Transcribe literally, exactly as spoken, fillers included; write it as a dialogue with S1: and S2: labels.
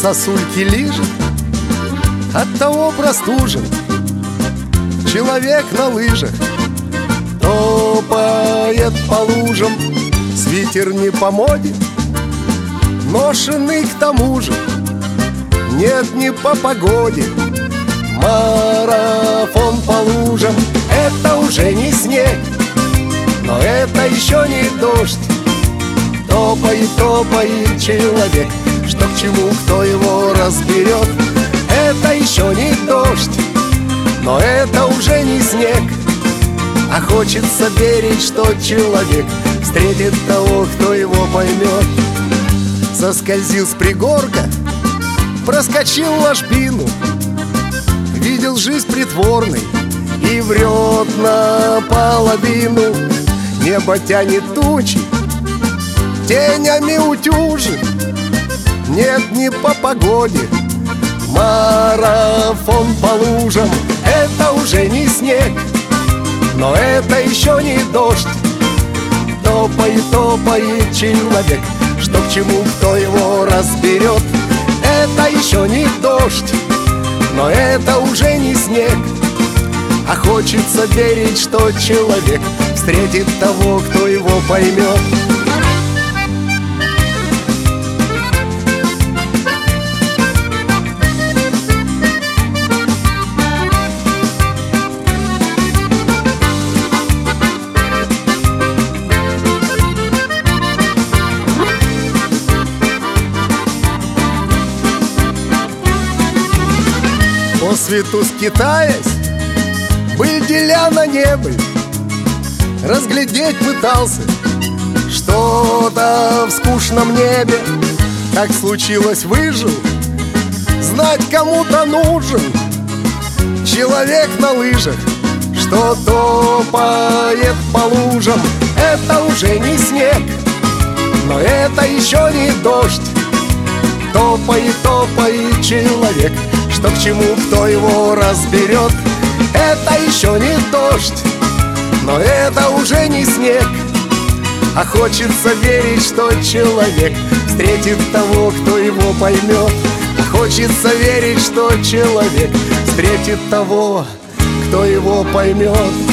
S1: сосульки лижет, оттого простужен человек на лыжах. Топает по лужам, свитер не по моде, ношенный к тому же, нет, не по погоде. Марафон по лужам — это уже не снег, но это еще не дождь. Топает, топает человек, что к чему, кто его разберет. Это еще не дождь, но это уже не снег. А хочется верить, что человек встретит того, кто его поймет. Соскользил с пригорка, проскочил ложбину, видел жизнь притворной и врет наполовину. Небо тянет тучи, тенями утюжит, нет, не по погоде. Марафон по лужам — это уже не снег, но это еще не дождь. Топает, топает человек, что к чему, кто его разберет. Это еще не дождь, но это уже не снег. А хочется верить, что человек встретит того, кто его поймет. По свету скитаясь, быль деля на небе, разглядеть пытался что-то в скучном небе. Так случилось, выжил, знать кому-то нужен человек на лыжах, что топает по лужам. Это уже не снег, но это еще не дождь. Топает, топает человек, что к чему, кто его разберет. Это еще не дождь, но это уже не снег. А хочется верить, что человек встретит того, кто его поймет. А хочется верить, что человек встретит того, кто его поймет.